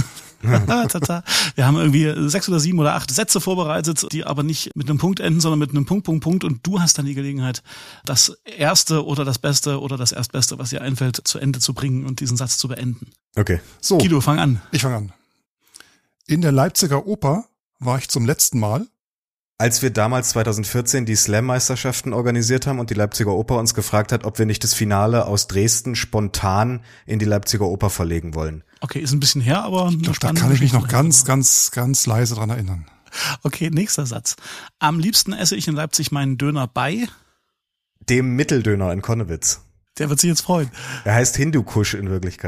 Wir haben irgendwie 6 oder 7 oder 8 Sätze vorbereitet, die aber nicht mit einem Punkt enden, sondern mit einem Punkt und du hast dann die Gelegenheit, das Erste oder das Beste oder das Erstbeste, was dir einfällt, zu Ende zu bringen und diesen Satz zu beenden. Okay. So. Guido, fang an. Ich fange an. In der Leipziger Oper war ich zum letzten Mal. Als wir damals 2014 die Slam-Meisterschaften organisiert haben und die Leipziger Oper uns gefragt hat, ob wir nicht das Finale aus Dresden spontan in die Leipziger Oper verlegen wollen. Okay, ist ein bisschen her, aber da kann ich mich noch ganz leise dran erinnern. Okay, nächster Satz. Am liebsten esse ich in Leipzig meinen Döner bei dem Mitteldöner in Konnewitz. Der wird sich jetzt freuen. Er heißt Hindukusch in Wirklichkeit.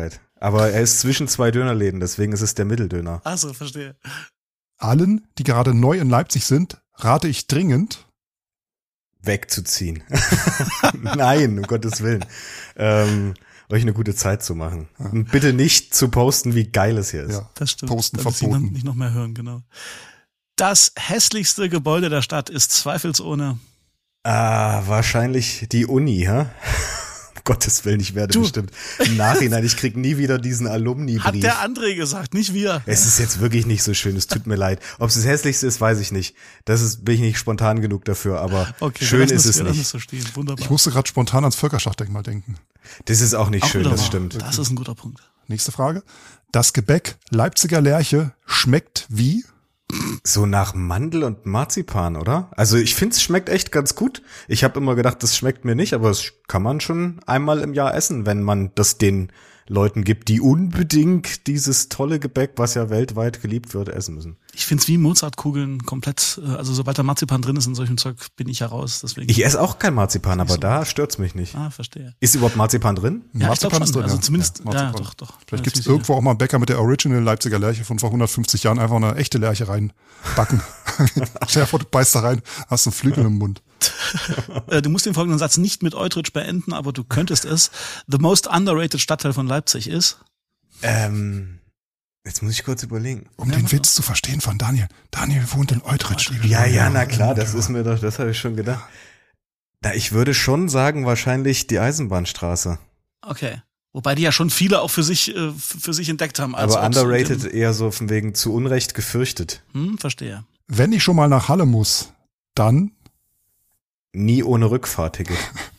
Aber er ist zwischen 2 Dönerläden, deswegen ist es der Mitteldöner. Ach so, verstehe. Allen, die gerade neu in Leipzig sind, rate ich dringend, wegzuziehen. Nein, um Gottes Willen. Euch eine gute Zeit zu machen. Ja. Und bitte nicht zu posten, wie geil es hier ist. Ja, das stimmt. Posten damit verboten. Sie nicht noch mehr hören, genau. Das hässlichste Gebäude der Stadt ist zweifelsohne wahrscheinlich die Uni, hä? Um Gottes Willen, ich werde bestimmt im Nachhinein, ich krieg nie wieder diesen Alumni-Brief. Hat der André gesagt, nicht wir. Es ist jetzt wirklich nicht so schön, es tut mir leid. Ob es das hässlichste ist, weiß ich nicht. Bin ich nicht spontan genug dafür, aber okay, schön ist es nicht. So stehen. Wunderbar. Ich musste gerade spontan ans Völkerschlachtdenkmal denken. Das ist auch nicht schön, das stimmt. Das ist ein guter Punkt. Nächste Frage. Das Gebäck Leipziger Lerche schmeckt wie? So nach Mandel und Marzipan, oder? Also ich finde, es schmeckt echt ganz gut. Ich habe immer gedacht, das schmeckt mir nicht, aber es kann man schon einmal im Jahr essen, wenn man das den Leuten gibt, die unbedingt dieses tolle Gebäck, was ja weltweit geliebt wird, essen müssen. Ich find's wie Mozartkugeln komplett, also sobald da Marzipan drin ist in solchem Zeug, bin ich ja raus. Deswegen. Ich esse auch kein Marzipan, aber da stört's mich nicht. Ah, verstehe. Ist überhaupt Marzipan drin? Ja, Marzipan ist drin, also ja. zumindest, ja, doch. Vielleicht gibt's irgendwo auch mal einen Bäcker mit der Original Leipziger Lerche von vor 150 Jahren, einfach eine echte Lerche reinbacken. Stell dir vor, du beißt da rein, hast einen Flügel im Mund. Du musst den folgenden Satz nicht mit Eutrich beenden, aber du könntest es. The most underrated Stadtteil von Leipzig ist? Jetzt muss ich kurz überlegen. Um den Witz zu verstehen von Daniel. Daniel wohnt in Eutrich. Ja, na klar, das ist mir doch, das habe ich schon gedacht. Ich würde schon sagen, wahrscheinlich die Eisenbahnstraße. Okay. Wobei die ja schon viele auch für sich entdeckt haben. Als aber underrated eher so von wegen zu Unrecht gefürchtet. Verstehe. Wenn ich schon mal nach Halle muss, dann? Nie ohne Rückfahrticket.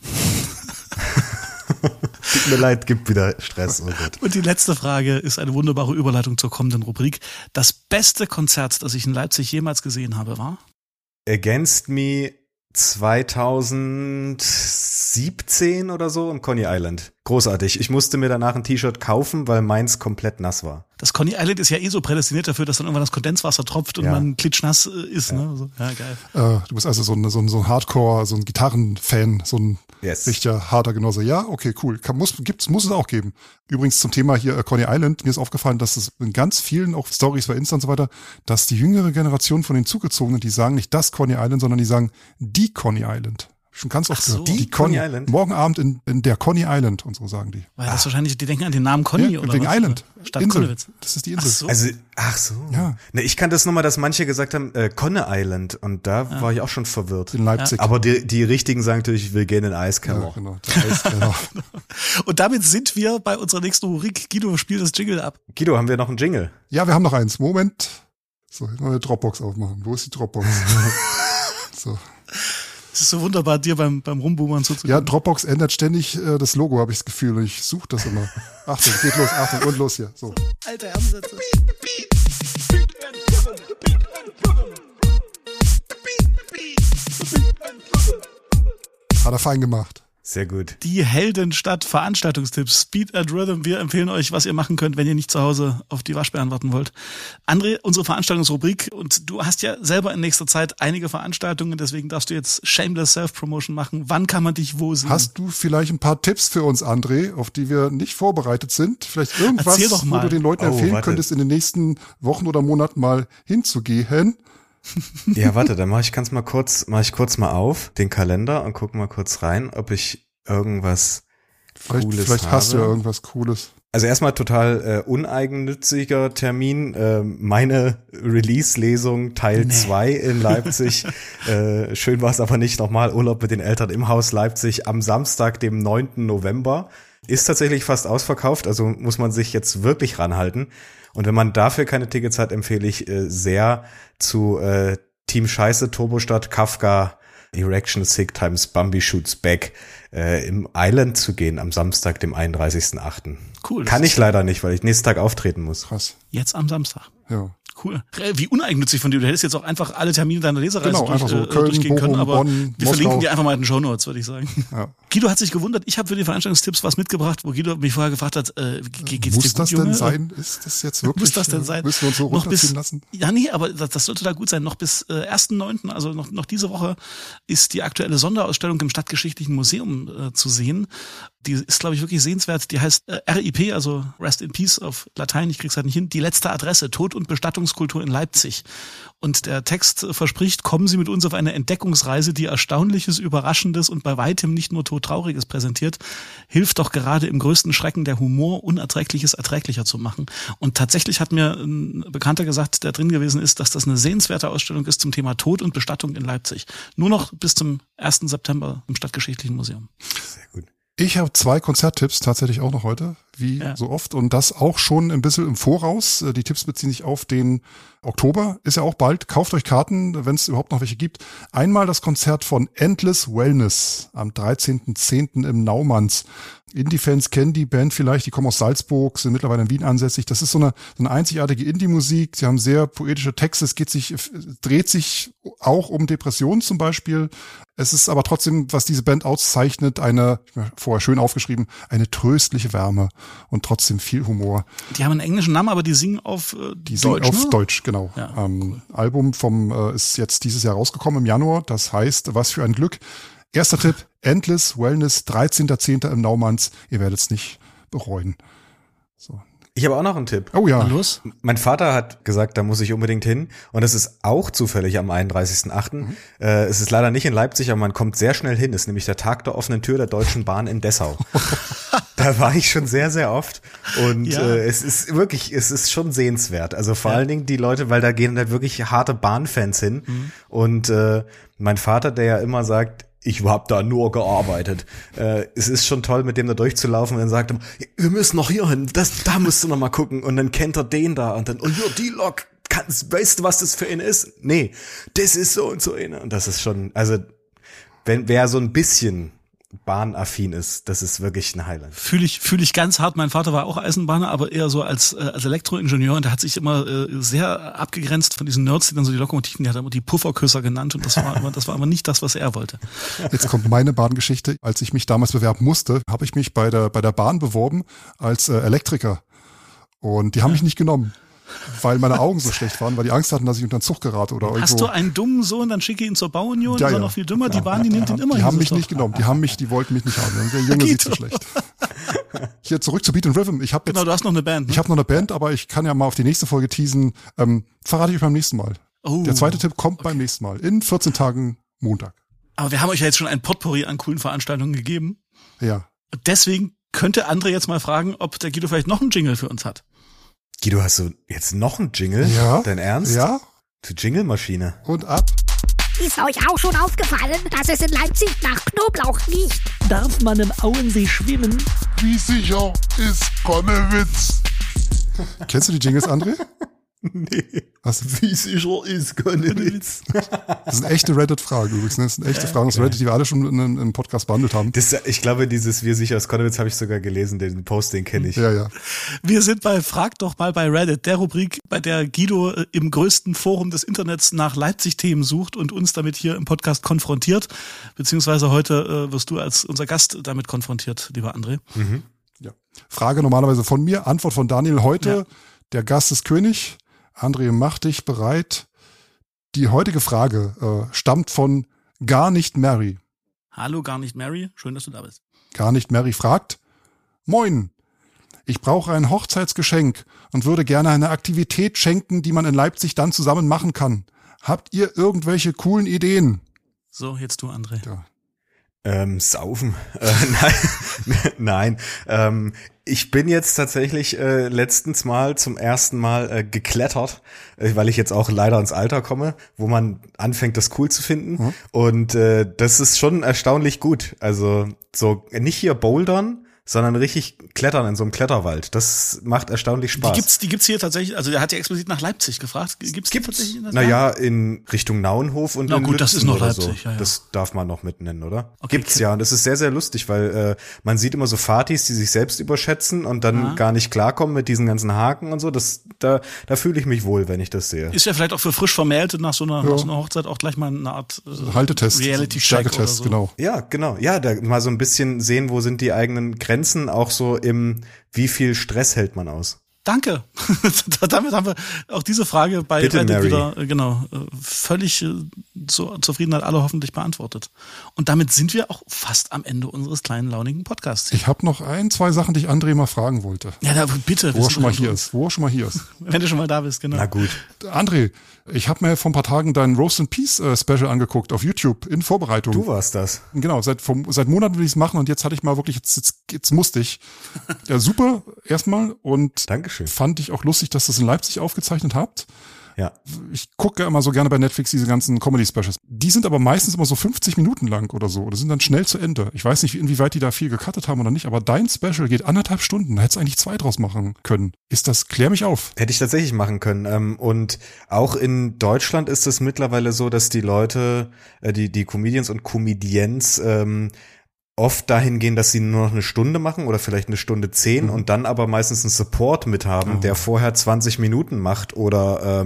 Tut mir leid, gibt wieder Stress. Oh Gott. Und die letzte Frage ist eine wunderbare Überleitung zur kommenden Rubrik. Das beste Konzert, das ich in Leipzig jemals gesehen habe, war? Against Me 2017 oder so im Coney Island. Großartig. Ich musste mir danach ein T-Shirt kaufen, weil meins komplett nass war. Das Coney Island ist ja so prädestiniert dafür, dass dann irgendwann das Kondenswasser tropft und man klitschnass ist. Ja. Ne? Also, ja, geil. Du bist also so ein Hardcore, so ein Gitarrenfan, so ein richtiger harter Genosse. Ja, okay, cool. Muss es auch geben. Übrigens zum Thema hier Coney Island. Mir ist aufgefallen, dass es in ganz vielen auch Stories bei Insta und so weiter, dass die jüngere Generation von den Zugezogenen, die sagen nicht das Coney Island, sondern die sagen die Coney Island. Schon ganz oft gehört. Die Coney Island. Morgen Abend in der Coney Island und so sagen die. Weil das wahrscheinlich, die denken an den Namen Coney oder wegen was? Island. Stadt Insel. Konnewitz. Das ist die Insel. Ach so. Ja. Ne, ich kannte das nochmal, dass manche gesagt haben, Coney Island. Und da war ich auch schon verwirrt. In Leipzig. Aber die Richtigen sagen natürlich, wir gehen in den Eiskeller. Ja, genau. Der Eiskeller. Und damit sind wir bei unserer nächsten Rubrik. Guido, spiel das Jingle ab. Guido, haben wir noch einen Jingle? Ja, wir haben noch eins. Moment. So, ich muss eine Dropbox aufmachen. Wo ist die Dropbox? So. Es ist so wunderbar, dir beim Rumboomern zuzugucken. Ja, Dropbox ändert ständig das Logo, habe ich das Gefühl. Und ich suche das immer. Achtung, geht los, Achtung und los hier. So. Alter Herrensätze. Hat er fein gemacht. Sehr gut. Die Heldenstadt Veranstaltungstipps. Speed and Rhythm. Wir empfehlen euch, was ihr machen könnt, wenn ihr nicht zu Hause auf die Waschbären warten wollt. André, unsere Veranstaltungsrubrik. Und du hast ja selber in nächster Zeit einige Veranstaltungen. Deswegen darfst du jetzt shameless Self-Promotion machen. Wann kann man dich wo sehen? Hast du vielleicht ein paar Tipps für uns, André, auf die wir nicht vorbereitet sind? Vielleicht irgendwas, wo du den Leuten empfehlen könntest, in den nächsten Wochen oder Monaten mal hinzugehen? Ja, warte, dann mache ich kurz mal auf den Kalender und guck mal kurz rein, ob ich irgendwas Cooles habe. Vielleicht hast du ja irgendwas Cooles. Also erstmal total uneigennütziger Termin, meine Release-Lesung Teil 2 in Leipzig. Schön war es aber nicht, nochmal Urlaub mit den Eltern im Haus Leipzig am Samstag, dem 9. November. Ist tatsächlich fast ausverkauft, also muss man sich jetzt wirklich ranhalten. Und wenn man dafür keine Tickets hat, empfehle ich sehr zu Team Scheiße, Turbostadt, Kafka, Erection Sick Times Bambi Shoots Back im Island zu gehen am Samstag, dem 31.8. Cool. Kann ich leider nicht, weil ich nächsten Tag auftreten muss. Krass. Jetzt am Samstag. Ja. Cool. Wie uneigennützig von dir. Du hättest jetzt auch einfach alle Termine deiner Lesereise Köln, durchgehen können, Bochum, aber Bonn, wir verlinken die einfach mal in den Shownotes, würde ich sagen. Ja. Guido hat sich gewundert, ich habe für die Veranstaltungstipps was mitgebracht, wo Guido mich vorher gefragt hat, geht's muss dir gut, das Junge? denn sein? Ist das jetzt wirklich? Muss das denn sein? Müssen wir uns so runterziehen lassen? Ja, nee, aber das sollte da gut sein. Noch bis 1.9., also noch diese Woche, ist die aktuelle Sonderausstellung im Stadtgeschichtlichen Museum zu sehen. Die ist, glaube ich, wirklich sehenswert. Die heißt RIP, also Rest in Peace auf Latein, ich krieg's halt nicht hin. Die letzte Adresse, Tod- und Bestattungskultur in Leipzig. Und der Text verspricht, kommen Sie mit uns auf eine Entdeckungsreise, die Erstaunliches, Überraschendes und bei weitem nicht nur Todtrauriges präsentiert. Hilft doch gerade im größten Schrecken der Humor, Unerträgliches erträglicher zu machen. Und tatsächlich hat mir ein Bekannter gesagt, der drin gewesen ist, dass das eine sehenswerte Ausstellung ist zum Thema Tod und Bestattung in Leipzig. Nur noch bis zum 1. September im Stadtgeschichtlichen Museum. Sehr gut. Ich habe 2 Konzerttipps tatsächlich auch noch heute, wie so oft. Und das auch schon ein bisschen im Voraus. Die Tipps beziehen sich auf den Oktober. Ist ja auch bald. Kauft euch Karten, wenn es überhaupt noch welche gibt. Einmal das Konzert von Endless Wellness am 13.10. im Naumanns. Indie-Fans kennen die Band vielleicht. Die kommen aus Salzburg, sind mittlerweile in Wien ansässig. Das ist so eine einzigartige Indie-Musik. Sie haben sehr poetische Texte. Es dreht sich auch um Depressionen zum Beispiel. Es ist aber trotzdem, was diese Band auszeichnet, ich habe mir vorher schön aufgeschrieben, eine tröstliche Wärme und trotzdem viel Humor. Die haben einen englischen Namen, aber die singen auf Deutsch, auf ne? Deutsch, genau. Ja, cool. Album ist jetzt dieses Jahr rausgekommen im Januar. Das heißt, was für ein Glück. Erster Tipp, Endless Wellness, 13.10. im Naumanns. Ihr werdet es nicht bereuen. So. Ich habe auch noch einen Tipp. Oh ja. Na los. Mein Vater hat gesagt, da muss ich unbedingt hin. Und das ist auch zufällig am 31.8. Es ist leider nicht in Leipzig, aber man kommt sehr schnell hin. Das ist nämlich der Tag der offenen Tür der Deutschen Bahn in Dessau. Da war ich schon sehr, sehr oft. Und es ist schon sehenswert. Also vor allen Dingen die Leute, weil da gehen halt wirklich harte Bahnfans hin. Und mein Vater, der ja immer sagt, ich hab da nur gearbeitet. Es ist schon toll, mit dem da durchzulaufen und dann sagt er, wir müssen noch hier hin, da musst du noch mal gucken und dann kennt er den da und dann, und hier die Lok, weißt du, was das für eine ist? Nee, das ist so und so eine. Und das ist schon, also wer so ein bisschen bahnaffin ist, das ist wirklich ein Highlight. Fühle ich ganz hart. Mein Vater war auch Eisenbahner, aber eher so als Elektroingenieur und der hat sich immer sehr abgegrenzt von diesen Nerds, die dann so die Lokomotiven, die hat er immer die Pufferküsser genannt und das war aber nicht das, was er wollte. Jetzt kommt meine Bahngeschichte. Als ich mich damals bewerben musste, habe ich mich bei der Bahn beworben als Elektriker und die haben mich nicht genommen. Weil meine Augen so schlecht waren, weil die Angst hatten, dass ich unter den Zug gerate oder irgendwo. Hast du einen dummen Sohn, dann schicke ihn zur Bauunion, ja, ist er noch viel dümmer, die Bahn, die nimmt ihn immer. Die haben mich nicht genommen, die wollten mich nicht haben. Der Junge sieht so schlecht. Hier zurück zu Beat and Rhythm. Genau, du hast noch eine Band. Ne? Ich habe noch eine Band, aber ich kann ja mal auf die nächste Folge teasen. Verrate ich euch beim nächsten Mal. Oh, der zweite Tipp kommt beim nächsten Mal. In 14 Tagen Montag. Aber wir haben euch ja jetzt schon ein Potpourri an coolen Veranstaltungen gegeben. Ja. Und deswegen könnte André jetzt mal fragen, ob der Guido vielleicht noch einen Jingle für uns hat. Guido, hast du jetzt noch einen Jingle? Ja. Dein Ernst? Ja. Die Jingle-Maschine. Und ab. Ist euch auch schon aufgefallen, dass es in Leipzig nach Knoblauch riecht? Darf man im Auensee schwimmen? Wie sicher ist Konnewitz? Kennst du die Jingles, André? Nee. Was? Wie sicher ist Konnewitz? Das sind echte Reddit-Fragen übrigens. Das sind echte Fragen aus Reddit, die wir alle schon im Podcast behandelt haben. Ich glaube, dieses Wie sicher ist Konnewitz habe ich sogar gelesen, den Post, den kenne ich. Ja. Wir sind bei Frag doch mal bei Reddit, der Rubrik, bei der Guido im größten Forum des Internets nach Leipzig-Themen sucht und uns damit hier im Podcast konfrontiert. Beziehungsweise heute wirst du als unser Gast damit konfrontiert, lieber André. Mhm. Ja. Frage normalerweise von mir, Antwort von Daniel heute. Ja. Der Gast ist König. André, mach dich bereit. Die heutige Frage stammt von Gar nicht Mary. Hallo, Gar nicht Mary. Schön, dass du da bist. Gar nicht Mary fragt: Moin, ich brauche ein Hochzeitsgeschenk und würde gerne eine Aktivität schenken, die man in Leipzig dann zusammen machen kann. Habt ihr irgendwelche coolen Ideen? So, jetzt du, André. Ja. Saufen. Nein. Ich bin jetzt tatsächlich letztens mal zum ersten Mal geklettert, weil ich jetzt auch leider ins Alter komme, wo man anfängt, das cool zu finden. Mhm. Und das ist schon erstaunlich gut. Also so nicht hier bouldern, sondern richtig klettern in so einem Kletterwald. Das macht erstaunlich Spaß. Die gibt's hier tatsächlich, also der hat ja explizit nach Leipzig gefragt. Gibt's tatsächlich in der Naja, in Richtung Nauenhof und na in gut, Lützen das ist noch oder Leipzig, so. ja. Das darf man noch mit nennen, oder? Okay, Gibt's ja, und das ist sehr, sehr lustig, weil man sieht immer so Fatis, die sich selbst überschätzen und dann gar nicht klarkommen mit diesen ganzen Haken und so. Da fühle ich mich wohl, wenn ich das sehe. Ist ja vielleicht auch für frisch Vermählte nach so einer Hochzeit auch gleich mal eine Art Haltetest, Reality-Check oder so. Genau. Ja, genau. Ja, da mal so ein bisschen sehen, wo sind die eigenen Grenzen, auch so im, wie viel Stress hält man aus. Danke. Damit haben wir auch diese Frage bei Bitte, Reddit Mary. wieder völlig zur Zufriedenheit aller hoffentlich beantwortet. Und damit sind wir auch fast am Ende unseres kleinen launigen Podcasts. Ich habe noch 2 Sachen, die ich André mal fragen wollte. Ja, bitte. Wo er schon mal hier ist. Wenn du schon mal da bist, genau. Na gut. André, ich habe mir vor ein paar Tagen dein Roast and Peace Special angeguckt auf YouTube in Vorbereitung. Du warst das. Genau, seit Monaten will ich es machen und jetzt hatte ich mal wirklich, jetzt musste ich. Ja, super, erstmal. Und Dankeschön. fand ich auch lustig, dass ihr das in Leipzig aufgezeichnet habt. Ja. Ich gucke immer so gerne bei Netflix diese ganzen Comedy-Specials. Die sind aber meistens immer so 50 Minuten lang oder so. Oder sind dann schnell zu Ende. Ich weiß nicht, inwieweit die da viel gecuttet haben oder nicht, aber dein Special geht 1,5 Stunden. Da hättest du eigentlich 2 draus machen können. Klär mich auf. Hätte ich tatsächlich machen können. Und auch in Deutschland ist es mittlerweile so, dass die Leute, die Comedians und Comedians, oft dahin gehen, dass sie nur noch 1 Stunde machen oder vielleicht 1 Stunde 10 und dann aber meistens einen Support mit haben, der vorher 20 Minuten macht oder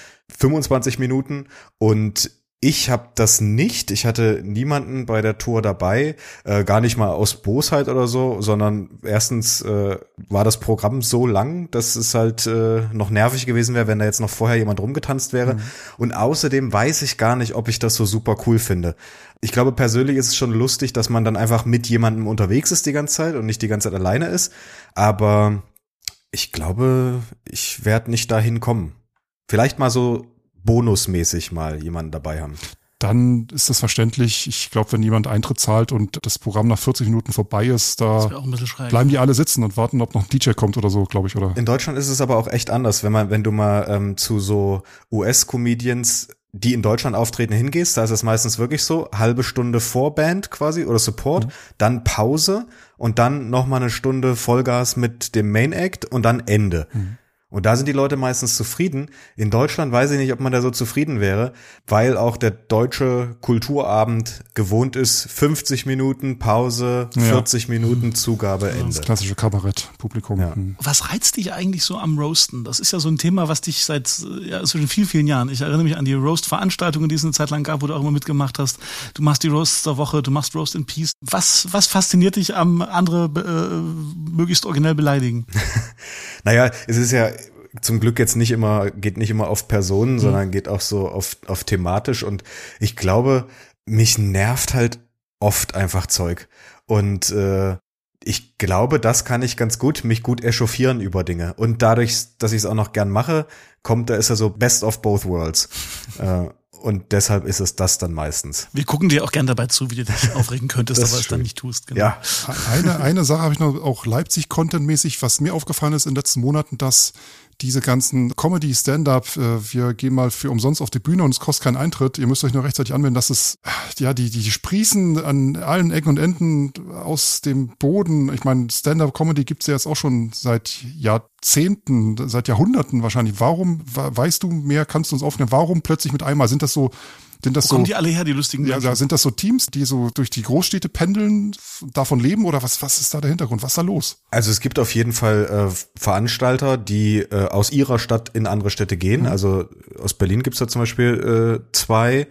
25 Minuten. Und ich habe das nicht. Ich hatte niemanden bei der Tour dabei, gar nicht mal aus Bosheit oder so, sondern erstens war das Programm so lang, dass es halt noch nervig gewesen wäre, wenn da jetzt noch vorher jemand rumgetanzt wäre. Und außerdem weiß ich gar nicht, ob ich das so super cool finde. Ich glaube, persönlich ist es schon lustig, dass man dann einfach mit jemandem unterwegs ist die ganze Zeit und nicht die ganze Zeit alleine ist. Aber ich glaube, ich werde nicht dahin kommen. Vielleicht mal so bonusmäßig mal jemanden dabei haben. Dann ist das verständlich. Ich glaube, wenn jemand Eintritt zahlt und das Programm nach 40 Minuten vorbei ist, da bleiben die alle sitzen und warten, ob noch ein DJ kommt oder so, glaube ich, oder? In Deutschland ist es aber auch echt anders. Wenn du mal zu so US-Comedians, die in Deutschland auftreten, hingehst, da ist es meistens wirklich so, halbe Stunde Vorband quasi oder Support, dann Pause und dann nochmal 1 Stunde Vollgas mit dem Main Act und dann Ende. Und da sind die Leute meistens zufrieden. In Deutschland weiß ich nicht, ob man da so zufrieden wäre, weil auch der deutsche Kulturabend gewohnt ist, 50 Minuten Pause, 40 Minuten Zugabe, Ende. Das klassische Kabarett-Publikum. Ja. Was reizt dich eigentlich so am Roasten? Das ist ja so ein Thema, was dich seit schon vielen, vielen Jahren, ich erinnere mich an die Roast-Veranstaltungen, die es eine Zeit lang gab, wo du auch immer mitgemacht hast. Du machst die Roasts der Woche, du machst Roast in Peace. Was fasziniert dich am andere möglichst originell beleidigen? Naja, es ist ja zum Glück jetzt geht nicht immer auf Personen, sondern geht auch so auf thematisch. Und ich glaube, mich nervt halt oft einfach Zeug. Und ich glaube, das kann ich ganz gut, mich gut echauffieren über Dinge. Und dadurch, dass ich es auch noch gern mache, ist er so best of both worlds. Und deshalb ist es das dann meistens. Wir gucken dir auch gern dabei zu, wie du dich aufregen könntest, aber es dann nicht tust. Genau. Ja. Eine Sache habe ich noch, auch Leipzig-Content-mäßig, was mir aufgefallen ist in den letzten Monaten, dass diese ganzen Comedy, Stand-up, wir gehen mal für umsonst auf die Bühne und es kostet keinen Eintritt. Ihr müsst euch nur rechtzeitig anmelden, dass es, ja, die sprießen an allen Ecken und Enden aus dem Boden. Ich meine, Stand-up-Comedy gibt's ja jetzt auch schon seit Jahrzehnten, seit Jahrhunderten wahrscheinlich. Warum, weißt du mehr, kannst du uns aufnehmen, warum plötzlich mit einmal? Sind das so, kommen die alle her, die lustigen Menschen? Ja, sind das so Teams, die so durch die Großstädte pendeln, davon leben oder was ist da der Hintergrund? Was ist da los? Also es gibt auf jeden Fall Veranstalter, die aus ihrer Stadt in andere Städte gehen. Also aus Berlin gibt's da zum Beispiel 2,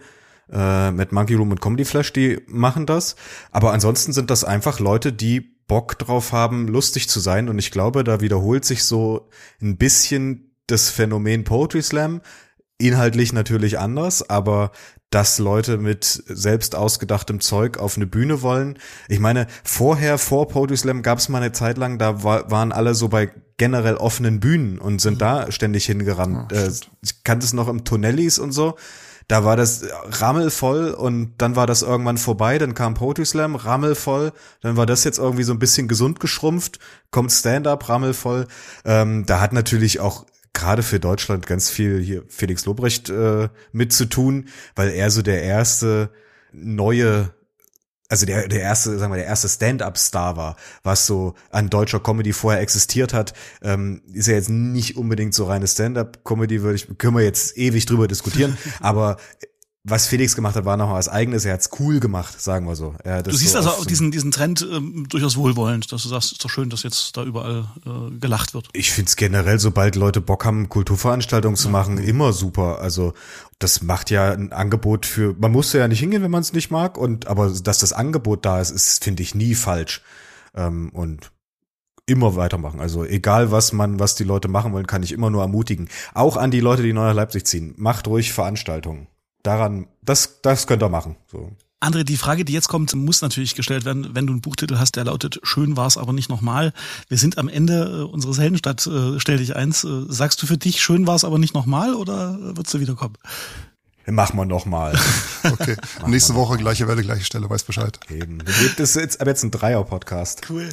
mit Monkey Room und Comedy Flash, die machen das. Aber ansonsten sind das einfach Leute, die Bock drauf haben, lustig zu sein. Und ich glaube, da wiederholt sich so ein bisschen das Phänomen Poetry Slam. Inhaltlich natürlich anders, aber dass Leute mit selbst ausgedachtem Zeug auf eine Bühne wollen. Ich meine, vor Poetry Slam gab es mal eine Zeit lang, da waren alle so bei generell offenen Bühnen und sind da ständig hingerannt. Ich kannte es noch im Tonellis und so. Da war das rammelvoll und dann war das irgendwann vorbei, dann kam Poetry Slam, rammelvoll, dann war das jetzt irgendwie so ein bisschen gesund geschrumpft, kommt Stand-up, rammelvoll. Da hat natürlich auch gerade für Deutschland ganz viel hier Felix Lobrecht mit zu tun, weil er so der erste neue, also der erste, sagen wir, der erste Stand-up-Star war, was so an deutscher Comedy vorher existiert hat. Ist ja jetzt nicht unbedingt so reine Stand-up-Comedy, können wir jetzt ewig drüber diskutieren, aber was Felix gemacht hat, war noch was Eigenes. Er hat's cool gemacht, sagen wir so. Du siehst so also auch diesen Trend durchaus wohlwollend, dass du sagst, ist doch schön, dass jetzt da überall gelacht wird. Ich find's generell, sobald Leute Bock haben, Kulturveranstaltungen zu machen, immer super. Also das macht ja ein Angebot für, man muss ja nicht hingehen, wenn man es nicht mag. Aber dass das Angebot da ist, finde ich nie falsch. Und immer weitermachen. Also egal was die Leute machen wollen, kann ich immer nur ermutigen. Auch an die Leute, die neu nach Leipzig ziehen. Macht ruhig Veranstaltungen. Das könnt ihr machen. So. André, die Frage, die jetzt kommt, muss natürlich gestellt werden, wenn du einen Buchtitel hast, der lautet Schön war's aber nicht nochmal. Wir sind am Ende unseres Heldenstadt, stell dich eins. Sagst du für dich, schön war's aber nicht nochmal oder würdest du wiederkommen? Machen wir nochmal. Okay, nächste Woche gleiche Welle, gleiche Stelle, weiß Bescheid. Eben. Das ist aber jetzt ein Dreier-Podcast. Cool.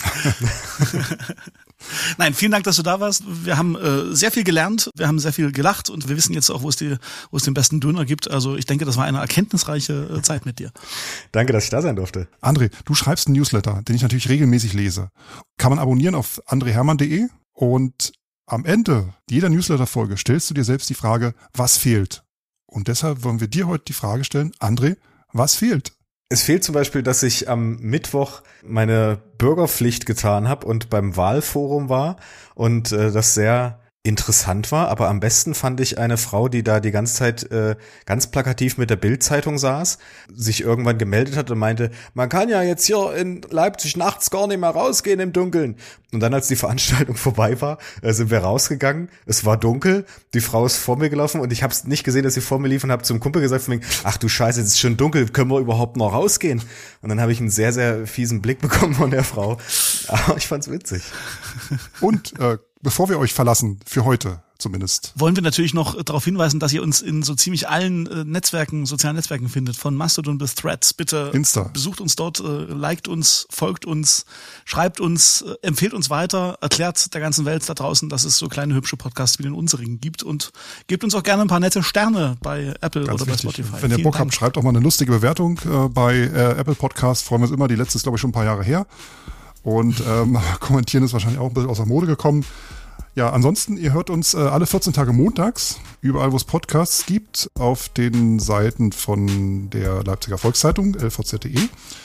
Nein, vielen Dank, dass du da warst. Wir haben sehr viel gelernt, wir haben sehr viel gelacht und wir wissen jetzt auch, wo es den besten Döner gibt. Also ich denke, das war eine erkenntnisreiche Zeit mit dir. Danke, dass ich da sein durfte. André, du schreibst einen Newsletter, den ich natürlich regelmäßig lese. Kann man abonnieren auf andrehermann.de und am Ende jeder Newsletter-Folge stellst du dir selbst die Frage, was fehlt? Und deshalb wollen wir dir heute die Frage stellen, André, was fehlt? Es fehlt zum Beispiel, dass ich am Mittwoch meine Bürgerpflicht getan habe und beim Wahlforum war und das sehr interessant war, aber am besten fand ich eine Frau, die da die ganze Zeit ganz plakativ mit der Bild-Zeitung saß, sich irgendwann gemeldet hat und meinte, man kann ja jetzt hier in Leipzig nachts gar nicht mehr rausgehen im Dunkeln. Und dann, als die Veranstaltung vorbei war, sind wir rausgegangen, es war dunkel, die Frau ist vor mir gelaufen und ich habe es nicht gesehen, dass sie vor mir lief und habe zum Kumpel gesagt, von wegen, ach du Scheiße, es ist schon dunkel, können wir überhaupt noch rausgehen? Und dann habe ich einen sehr, sehr fiesen Blick bekommen von der Frau, aber ich fand's witzig. Und bevor wir euch verlassen, für heute zumindest, wollen wir natürlich noch darauf hinweisen, dass ihr uns in so ziemlich allen sozialen Netzwerken findet, von Mastodon bis Threads. Bitte Insta. Besucht uns dort, liked uns, folgt uns, schreibt uns, empfehlt uns weiter, erklärt der ganzen Welt da draußen, dass es so kleine hübsche Podcasts wie den unserigen gibt und gebt uns auch gerne ein paar nette Sterne bei Apple ganz oder wichtig. bei Spotify. Wenn ihr Bock habt, schreibt auch mal eine lustige Bewertung bei Apple Podcast. Freuen wir uns immer. Die letzte ist, glaube ich, schon ein paar Jahre her. Und kommentieren ist wahrscheinlich auch ein bisschen aus der Mode gekommen. Ja, ansonsten, ihr hört uns alle 14 Tage montags, überall wo es Podcasts gibt, auf den Seiten von der Leipziger Volkszeitung, lvz.de.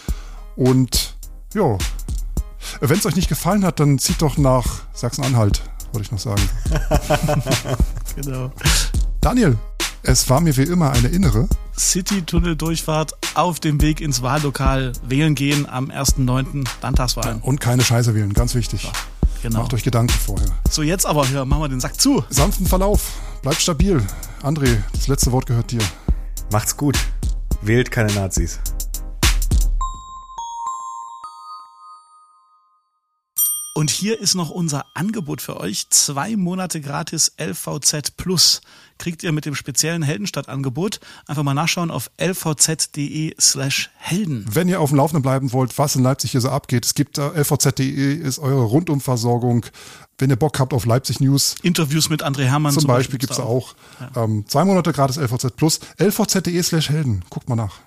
Und ja, wenn es euch nicht gefallen hat, dann zieht doch nach Sachsen-Anhalt, wollte ich noch sagen. Genau. Daniel, es war mir wie immer eine innere City-Tunnel-Durchfahrt auf dem Weg ins Wahllokal, wählen gehen am 1.9. Landtagswahlen. Und keine Scheiße wählen, ganz wichtig. Genau. Macht euch Gedanken vorher. So, jetzt aber hier, machen wir den Sack zu. Sanften Verlauf, bleibt stabil. André, das letzte Wort gehört dir. Macht's gut. Wählt keine Nazis. Und hier ist noch unser Angebot für euch. 2 Monate gratis LVZ Plus kriegt ihr mit dem speziellen Heldenstadt-Angebot. Einfach mal nachschauen auf lvz.de/Helden. Wenn ihr auf dem Laufenden bleiben wollt, was in Leipzig hier so abgeht, es gibt lvz.de ist eure Rundumversorgung. Wenn ihr Bock habt auf Leipzig News. Interviews mit André Hermann zum Beispiel gibt's da auch. Ja. 2 Monate gratis LVZ Plus. lvz.de/Helden. Guckt mal nach.